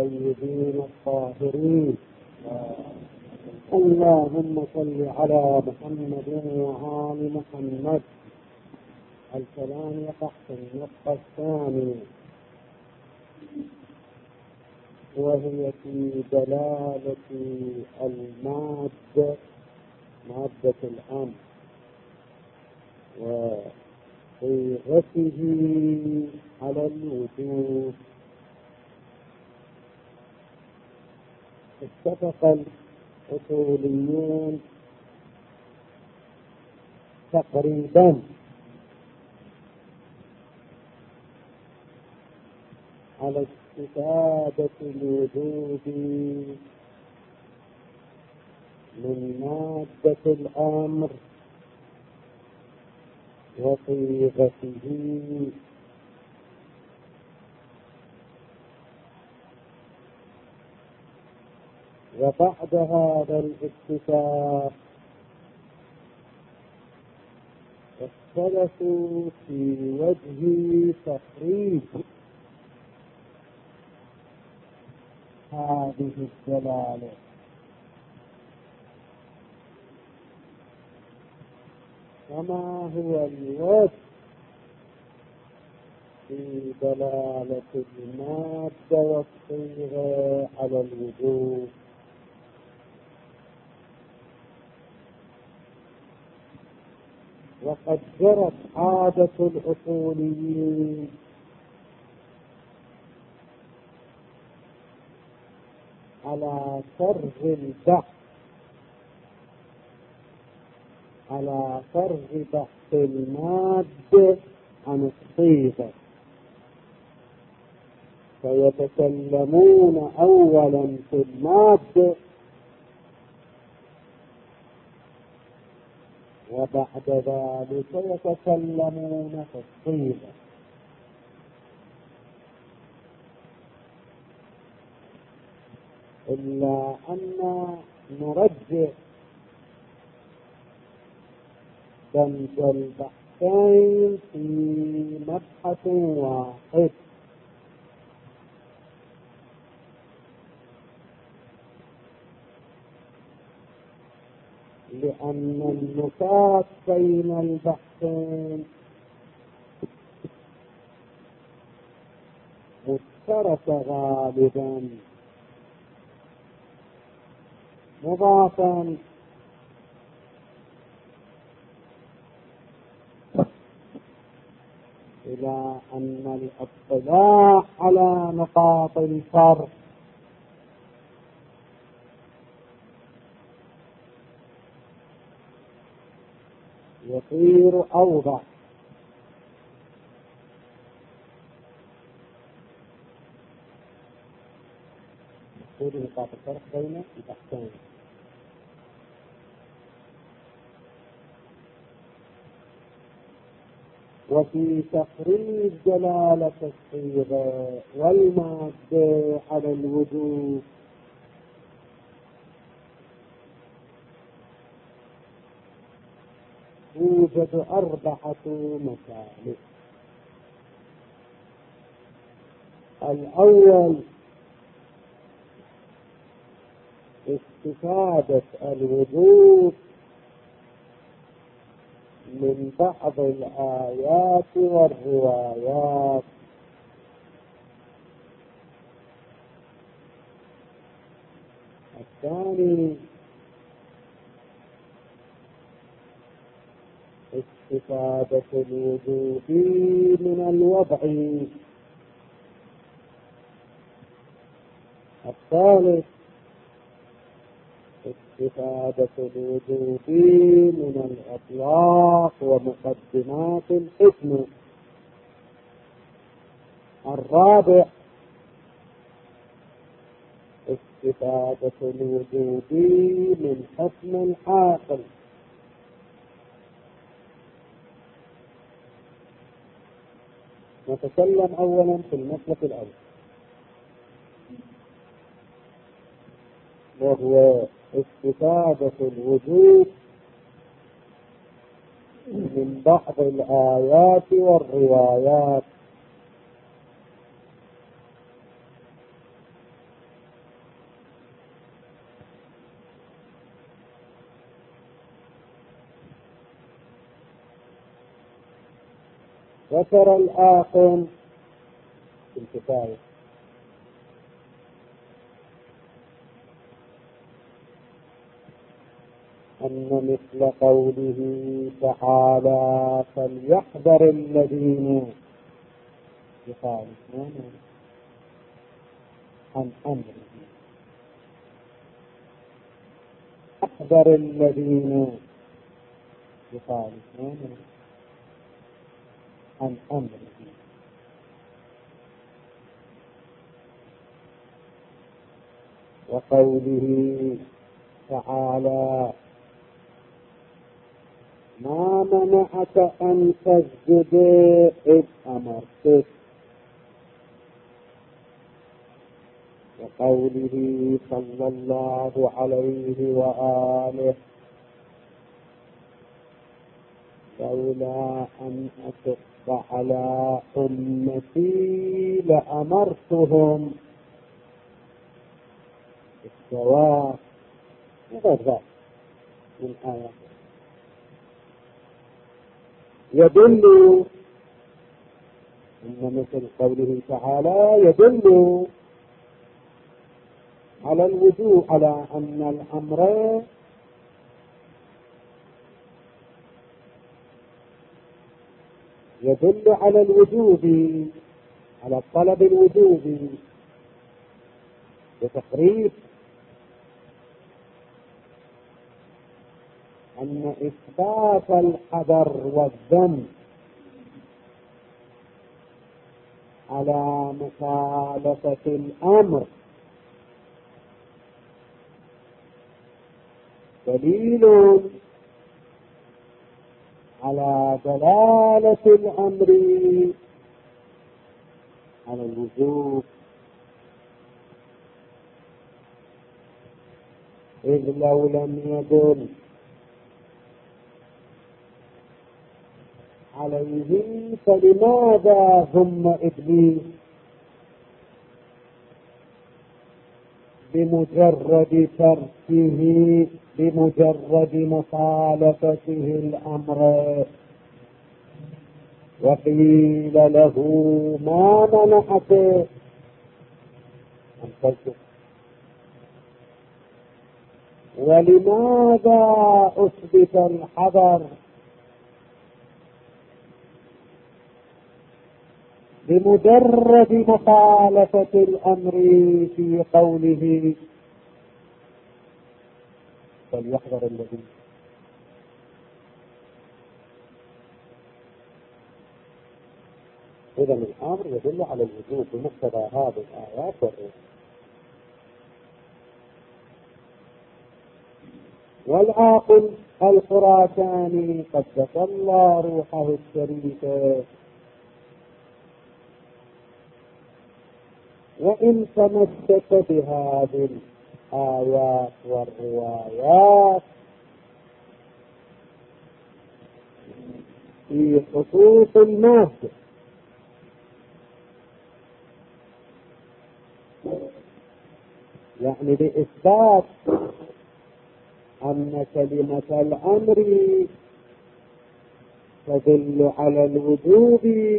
الطيبين الطاهرين. اللهم صل على محمد وآل محمد. الكلام يقع في النقطة الثانية، وهي في دلالة المادة، مادة الأمر، وصيغته على الوجوب. اتفق الأصوليون تقريبا على استفادة الوجود من مادة الأمر وصيغته، وبعد هذا الاتفاق اختلفوا في وجه تخريج هذه الدلالة. وما هو الوجه في دلالة المادة والصيغة على الوجوب؟ وقد جرت عادة الأصوليين على فرض البحث، على فرض بحث المادة عن الصيغة، فيتكلمون أولا في المادة وبعد ذلك يتكلمون في الصيغة. إلا أن نرجع دمج البحثين في مبحث واحد، لأن النقاط بين البحثين مشتركة غالبا، مضافا إلى أن الاطلاع على نقاط الفرق يصير أوضح. يصير نقاط الفرق بين البحثين. وفي تخريج دلالة الصيغة والمادة على الوجوب يوجد 4 مسالك. الأول استفادة الوجوب من بعض الآيات والروايات. الثاني استفادة الوجوب من الوضع. الثالث استفادة الوجوب من الإطلاق ومقدمات الحكم. الرابع استفادة الوجوب من حكم العاقل. نتكلم أولا في المسلك الأول، وهو استفادة الوجوب من بعض الآيات والروايات. ذكر الآخر في الكفاية أن مثل قوله تعالى فليحذر الذين يخالفون عن أمره، احذر الذين يخالفون عن أمره، وقوله تعالى ما منعك أن تسجد إذ أمرتك، وقوله صلى الله عليه وآله لولا أن أشق على أمتي لأمرتهم بالسواك، وغير ذلك من آيات يدل إن مثل قوله تعالى يدل على الوجوب، على أن الأمر يدل على الوجوب، على طلب الوجوب بتقريب أن إثبات الحذر والذم على مخالفة الأمر دليل على دلالة الأمر على الوجوب، إذ لو لم يدل عليه فلماذا ذم إبليس بمجرد تركه، بمجرد مخالفته الأمر، وقيل له ما منعك أن تسجد، ولماذا أثبت الحذر بمجرد مخالفة الأمر في قوله فليحذر الذين. إذا الأمر يدل على الوجوب بمقتضى هذه الآيات والعاقل الخراساني قدس الله روحه الشريفة وإن تمسك بهذه الآيات والروايات في خصوص المادة، يعني بإثبات أن كلمة الأمر تدل على الوجوب،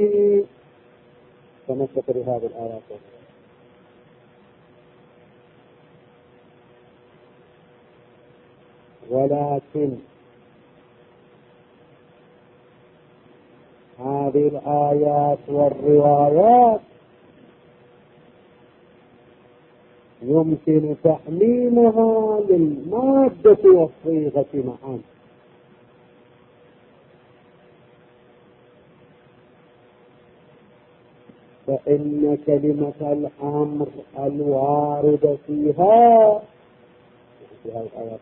تمسك بهذه الآيات. ولكن هذه الآيات والروايات يمكن تحميلها للمادة والصيغة معا، فإن كلمة الأمر الواردة فيها في هذه الآيات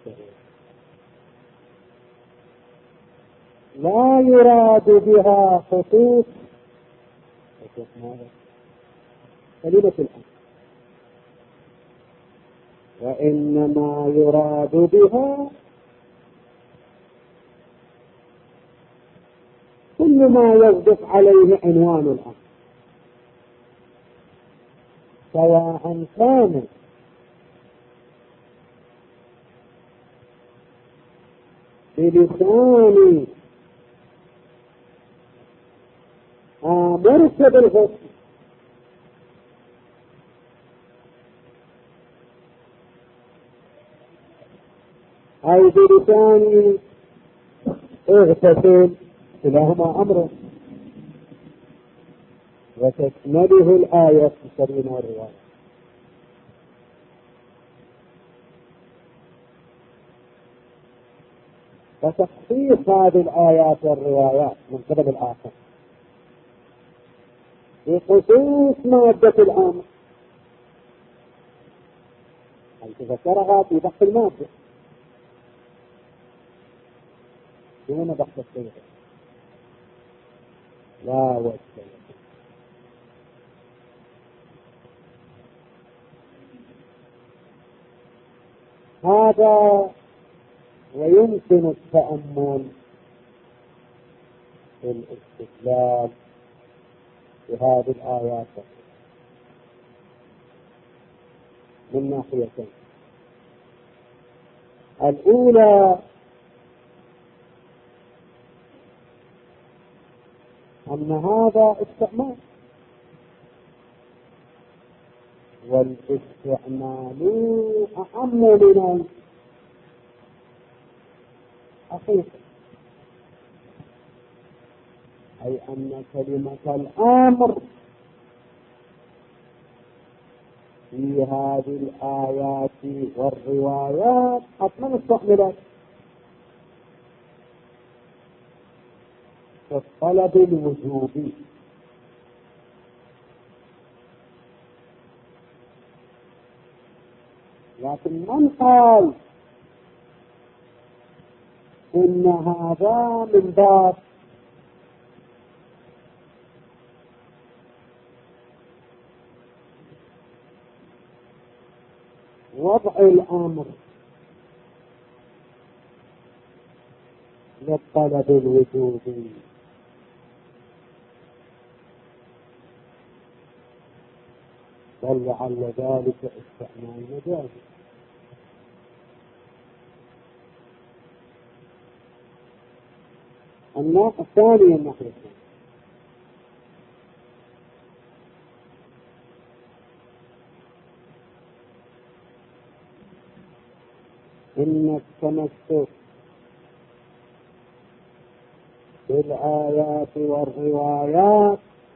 لا يراد بها خصوص كلمة الأمر، وإنما يراد بها كل ما يصدق عليه عنوان الأمر، سواء كان بلسان آمرك بالغسل. أي بلساني اغتسل، كلاهما أمر، وتشمله الآية الكريمة والرواية. وتخصيص هذه الآيات والروايات من قبل الآخر بخصوص مادة الأمر، حيث ذكرها في بحث المادة دون بحث الصيغة. لا وجه. هذا ويمكن التأمل في الاستدلال بهذه الآيات من ناحيتين. الأولى أن هذا استعمال، والاستعمال أعم من الحقيقة، أي أن كلمة الأمر في هذه الآيات والروايات حتما استعملت في الطلب الوجوبي، لكن من قال إن هذا من باب وضع الأمر للطلب الوجوبي، بل لعل ذلك استعمال مجازي. النوع الثاني الناحية الثانية، إن التمسك بالآيات والروايات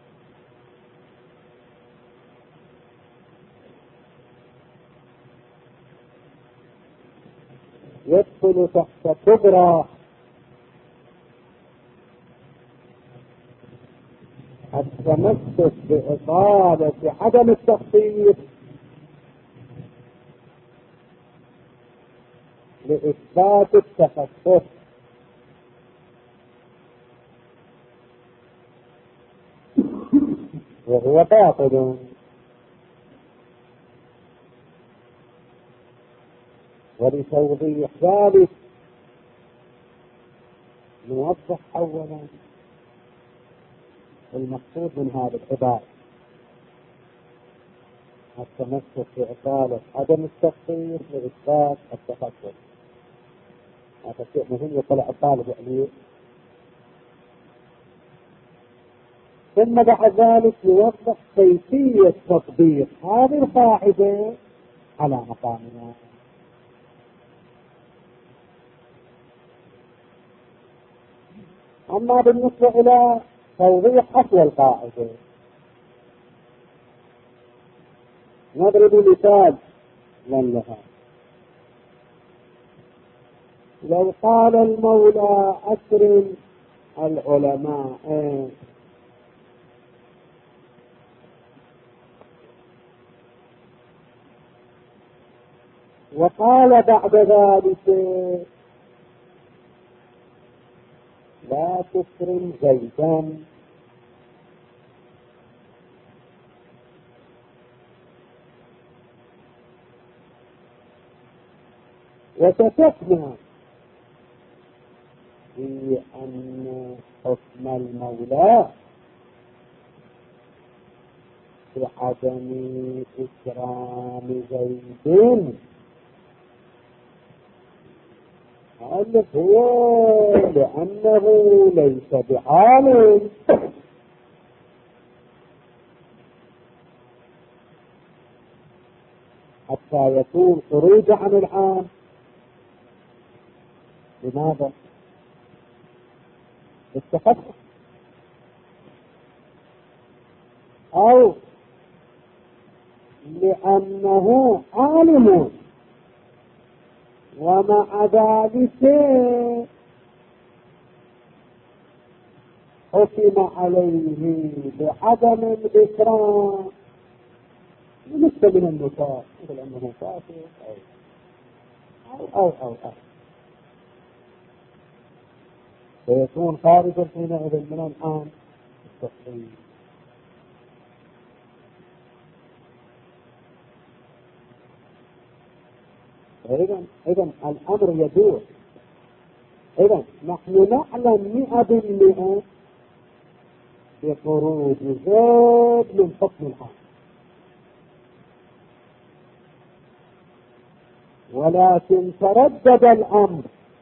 يدخل تحت كبرى التمسك بإطالة عدم التخصيص لإثبات التخصص، وهو باطل. ولتوضيح ذلك نوضح أولا المقصود من هذا العبارة، التمسك بإطالة عدم التخصيص لإثبات التخصص. هذا شيء مهم يطلع الطالب عليه. ثم بعد ذلك يوضح كيفية تطبيق هذه القاعدة على مقامنا. أما بالنسبة إلى توضيح أصل القاعدة، نضرب مثال لها. لو قال المولى أكرم العلماء، وقال بعد ذلك لا تكرم زيدا، وكتبنا في أن حكم المولى بعدم إكرام زيد قال هو لأنه ليس بعالم، حتى يكون خروج عن العام. لماذا؟ بالتخصص، أو لأنه عالم ومع ذلك حكم عليه بعدم الإكرام لمثل من النفاق، مثل أنه فاسق أو فيكون خارجا حينئذ من الآن التصحيح. إذن الأمر يدور. إذن نحن نعلم 100% بخروج زيد من حكم العام، ولكن تردد الأمر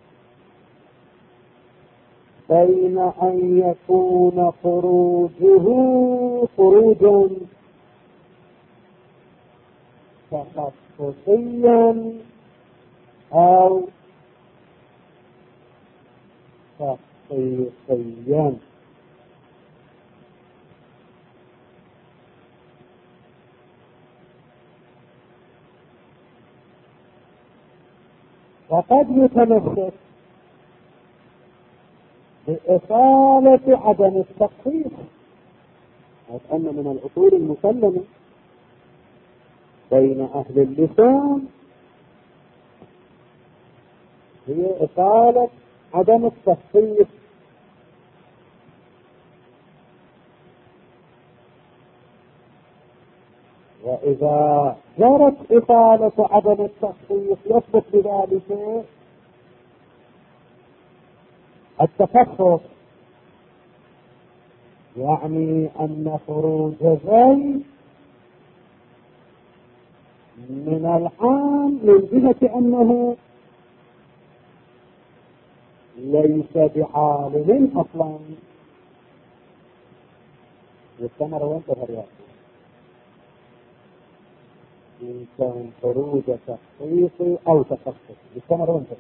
بين أن يكون خروجه خروجا تخصصيا أو تخصيصيا. وقد يتمسك بإصالة عدم التخصيص، أن من الأصول المسلمة بين أهل اللسان هي إصالة عدم التخصيص. وإذا جرت إصالة عدم التخصيص يثبت بذلك التخصص، يعني أن خروج زيد من العام من جهة أنه ليس بعالم أصلا. يستمر وانتهى الرياض إن كان خروج تخصيصي أو تخصص. يستمر وانتهى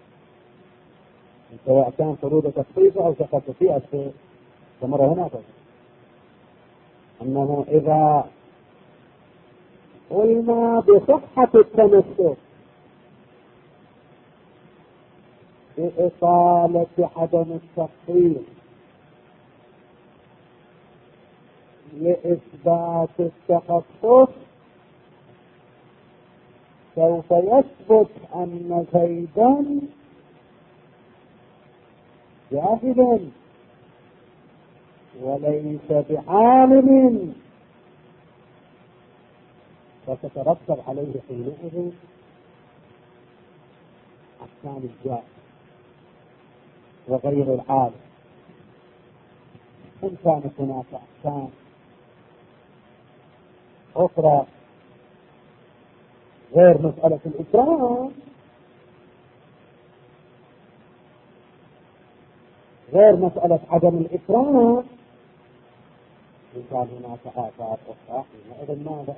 سواء كان خروج تخصيصي أو تخصصي. استمر هنا أنه إذا قلنا بصحة التمسك بإصالة عدم التخصيص لإثبات التخصص، سوف يثبت أن زيدا جاهل وليس بعالم، فتترتب عليه حينئذ أحكام الجاهل وغير العالم. إن كانت هناك أحكام أخرى غير مسألة الإكرام، غير مسألة عدم الإكرام، إن كان هناك آثار أخرى حينئذ ماذا؟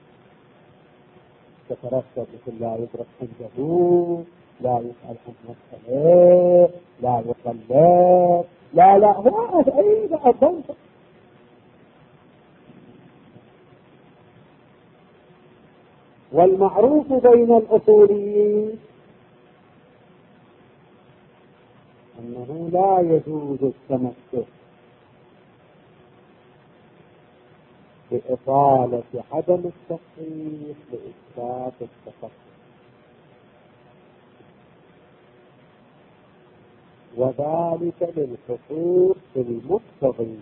تترتب مثل لا يدرك حجه، لا يسأل عن مسألة، لا يصلي، لا هو أي أظن. والمعروف بين الأصوليين أنه لا يجوز التمسك بإطالة عدم التخصيص لإثبات التخصص، وذلك للخصوص المقتضي.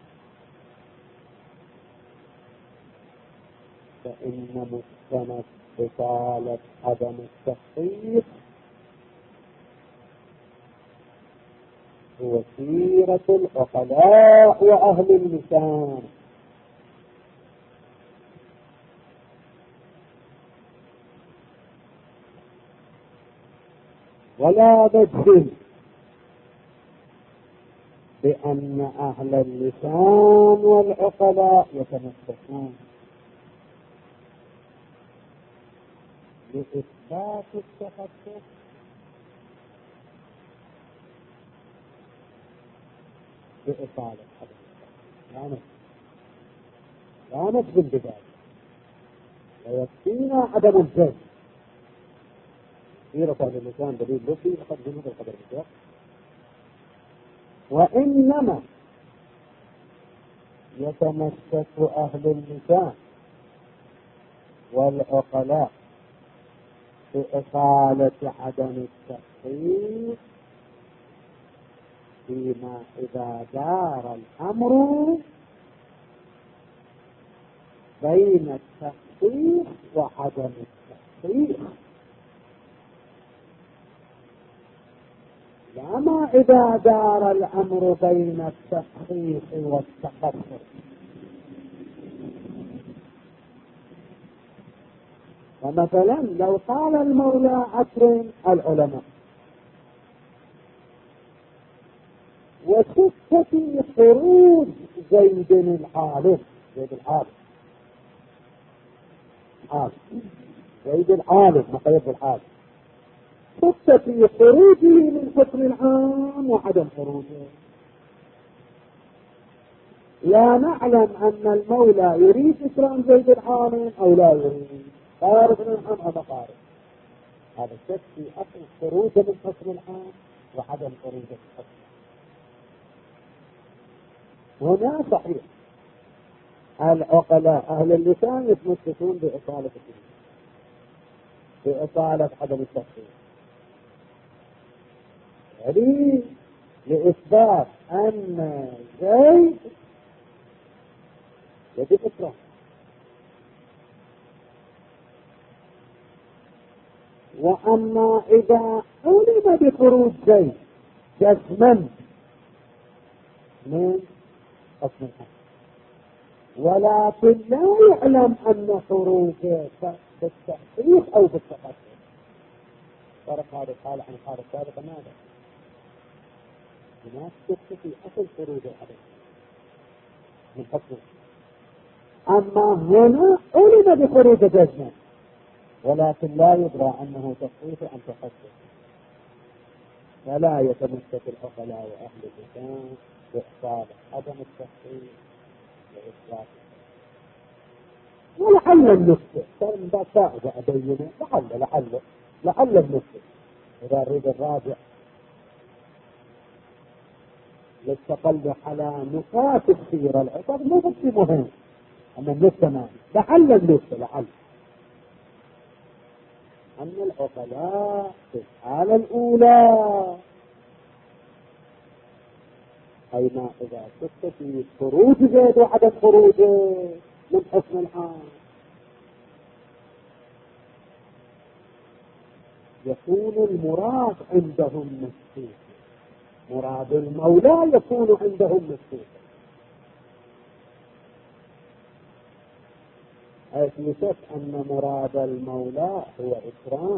فإن مستند إطالة عدم التخصيص هو سيرة العقلاء وأهل اللسان، ولا نجزم بأن أهل اللسان والعقلاء يتمسكون، بإثبات التخصص بإطالة عدم لا نجزم بذلك، ويكفينا عدم الجزم. في رفع اللسان دليل لفظي لقد جنب القدر بالجزم، وإنما يتمسك أهل اللسان والعقلاء بإطالة عدم التخصيص فيما إذا دار الأمر بين التخصيص وعدم التخصيص، لا ما إذا دار الأمر بين التخصيص والتخصص. ومثلا لو قال المولى أكرم العلماء وشك في خروج زيد العالم، زيد العالم زيد العالم مقيد العالم، شك في خروجه من حكم العام وعدم خروجه. لا نعلم أن المولى يريد إكرام زيد العالم أو لا يريد، قارب من العام أو مقارب. هذا الشك في أصل خروجه من حكم العام وعدم خروجه من حكم. هنا صحيح العقلاء أهل اللسان يتمسكون بإطالة الدين، بإطالة عدم التخصيص، يعني لإثبات أن زيد يجب إكرام. وأما إذا علم بخروج زيد جزما من حكم الحكم ولكن لا يعلم أن خروجه بالتحقيق أو بالتخصص، فرق هذا الحال عن الحال السابق ماذا؟ هناك شك في أصل خروج الحدث من حكمه، أما هنا علم بخروج جزما ولكن لا يدرى أنه تصحيح أم تخصص، فلا يتمسك العقلاء وأهل اللسان بإحصال عدم التصحيح وإثبات. ولعل النسخة كان بساعدة أبينه، لعل النسخة إذا أريد الراجع للتقلع على نقاط السيرة العقد مو بس مهم أن النسخة ما لعل أن العقلاء في الحالة الأولى أي ما إذا شك في خروج زيد وعدم خروجه من حكم العام يكون المراد عندهم مسكوت، مراد المولى يكون عندهم مسكوت، حيث يشك أن مراد المولى هو إكرام،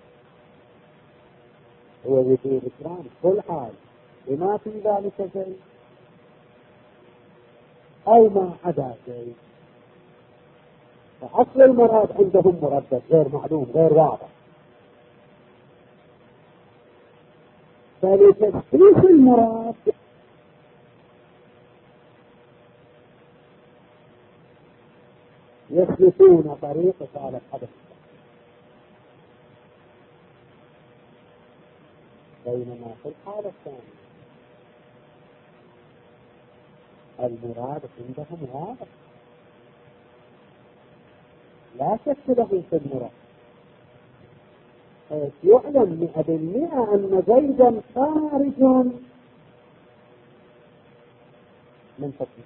هو وجود إكرام كل حال بما في ذلك شيء أو ما عدا شيء، فأصل المراد عندهم مردد غير معلوم غير واضح. فلتثبيت المراد يسلكون طريق صالح حدث، بينما في الحالة الثانية المراد عندهم واضح لا شك له في المراد، حيث يعلم 100% أن زيدا خارج من حكمه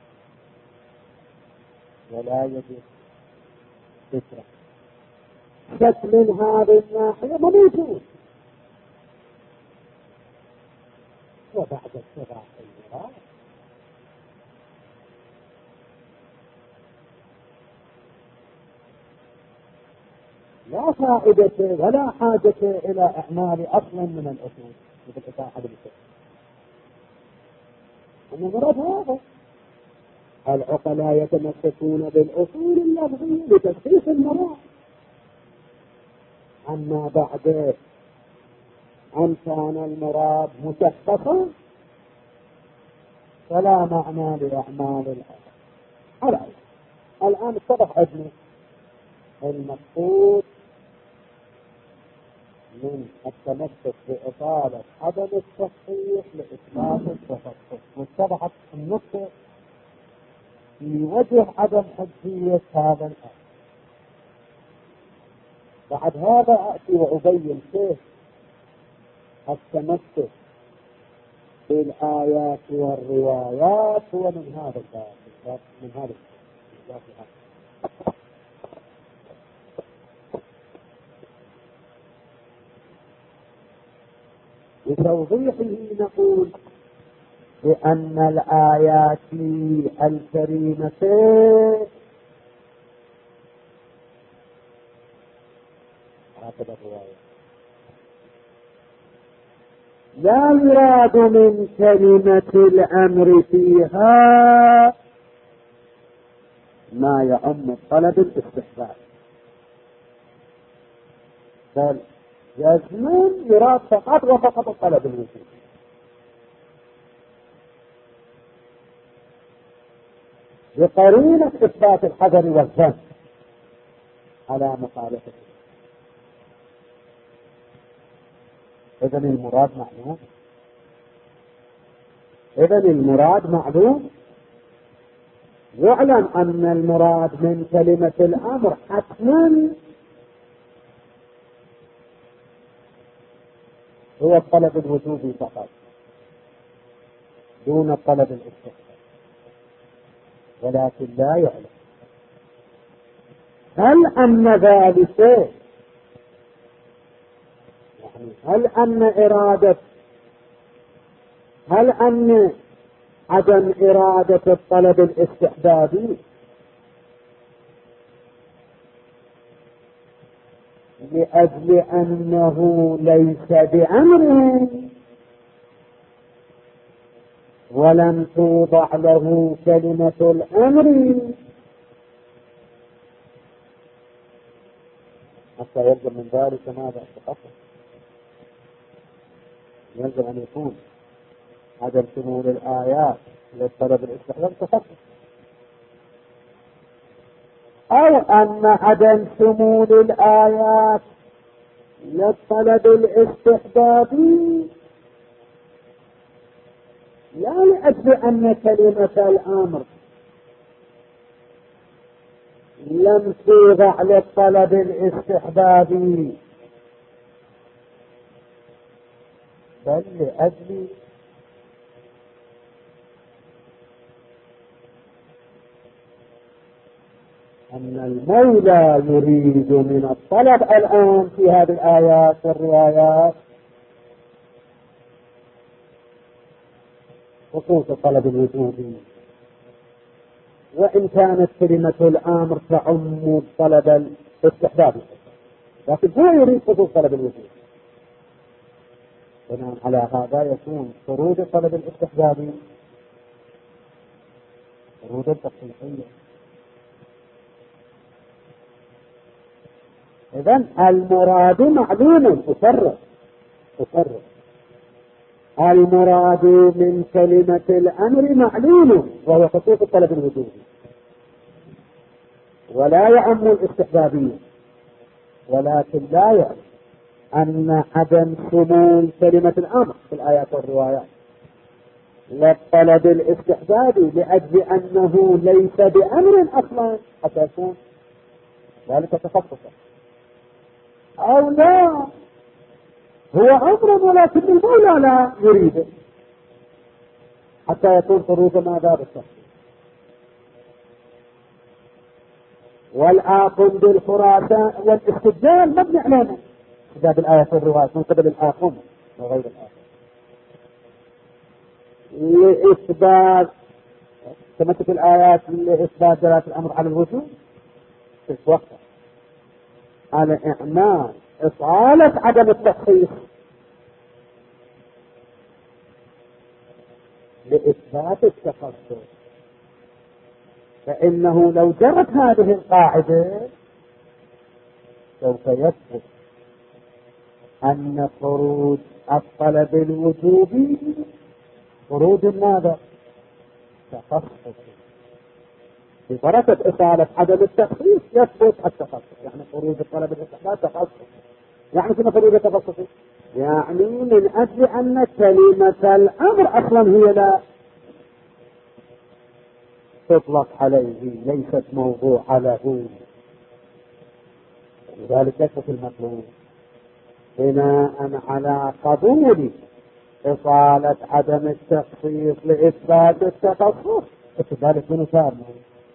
ولا يجوز فكرة شك من هذه الناحية ما موجود. وبعد اتباع المراد لا فائدة ولا حاجة إلى إعمال أصلا من الأصول مثل إتاحة بالفعل. أما المراد هذا العقلاء يتمسكون بالأصول اللفظية لتشخيص المراد، عما بعده أن كان المراد مشخصا فلا معنى لأعمال الآية. الآن اتضح عندنا المقصود من التمسك بإطالة عدم التصحيح لإثبات التفقه، واتضحت النقطة في وجه عدم حجية هذا الأمر. بعد هذا أأتي وأبين كيف التمسك بالآيات والروايات هو من هذا الباب، من هذا الباب. لتوضيحه نقول بأن الآيات الكريمتين هكذا الرواية لا يراد من كلمة الأمر فيها ما يعم الطلب الاستحباب، بل جزم يراد فقط وفقط الطلب الوجود، بقرينة إثبات الحذر والذم على مخالفته. إذن المراد معلوم. يعلم أن المراد من كلمة الأمر حتما هو الطلب الوجوبي فقط دون الطلب الاستحبابي، ولكن لا يعلم هل أن ذلك، يعني هل أن عدم إرادة الطلب الاستحبابي لأجل أنه ليس بأمر ولم توضع له كلمة الأمر، حتى يلزم من ذلك ماذا تقصد؟ يلزم أن يكون عدم شمول الآيات للطلب الاستحبابي تخصص، أو أن عدم شمول الآيات للطلب الاستحبابي لا لأجل أن كلمة الأمر لم توضع للطلب الاستحبابي، بل لأجل أن المولى يريد من الطلب الآن في هذه الآيات والروايات خصوص الطلب الوجودي، وإن كانت كلمة الأمر تعم الطلب الاستحبابي، لكن هو يريد خصوص طلب الوجود. بناء على هذا يكون خروج الطلب الاستحبابي خروج التصحيحية. إذن المراد معلوم، أكرر المراد من كلمة الأمر معلوم وهو خصوص الطلب الوجودي، ولا يعم الاستحبابية، ولكن لا يعلم أن عدم شمول كلمة الأمر في الآيات والروايات للطلب الاستحبابي لأجل أنه ليس بأمر أصلا حتى يكون ذلك تخصصا، أو لا هو أمر ولكن المولى لا يريده حتى يكون خروج ماذا بالتصحيح. والآخذ بالخراسان والاستدلال مبني على استدلال الآيات والروايات من قبل الآخذ وغير الآخذ لإثبات تمسك الآيات لإثبات دلالة الأمر على الوجود في وقت على إعمال إطالة عدم التصحيح لإثبات التخصص، فإنه لو جرت هذه القاعدة سوف يثبت أن خروج الطلب الوجوبي خروج ماذا؟ تخصص. ببركة إصالة عدم التخصيص يثبت التخصص. يعني خروج الطلب الاستحباب تخصص. يعني شنو خروج التخصص؟ يعني من أجل أن كلمة الأمر أصلا هي لا تطلق عليه، ليست موضوع له، لذلك يثبت المطلوب بناء على قبول إصالة عدم التخصيص لإثبات التخصص. ذلك من سامه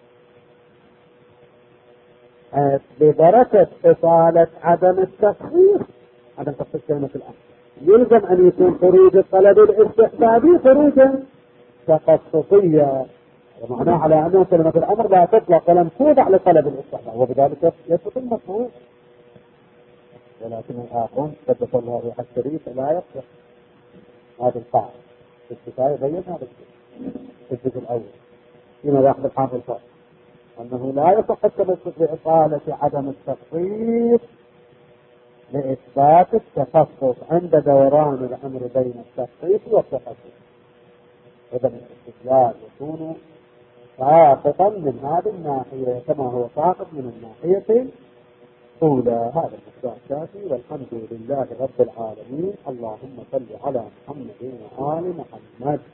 ببركة إصالة عدم التخصيص، عدم تخصيص كلمة الأمر، يلزم أن يكون خروج الطلب الاستحبابي خروجا تخصصيا، ومعناه على أنه كلمة الأمر لا تطلق ولم توضع لطلب الاستحباب، وبذلك يثبت المفهوم. ولكن الآخرون قدس الله روح الشريف لا يصلح هذا القاعدة. الكفاية بين هذا في الجزء الأول فيما يأخذ الحافظ الفاضل أنه لا يصح التمسك بإطالة عدم التخصيص لإثبات التخصص عند دوران الأمر بين التخصيص والتخصص. إذا الاستدلال يكون ساقطا من هذه الناحية كما هو ساقط من الناحية الأولى. هذا المقدار الشافي، والحمد لله رب العالمين. اللهم صل على محمد وآل محمد.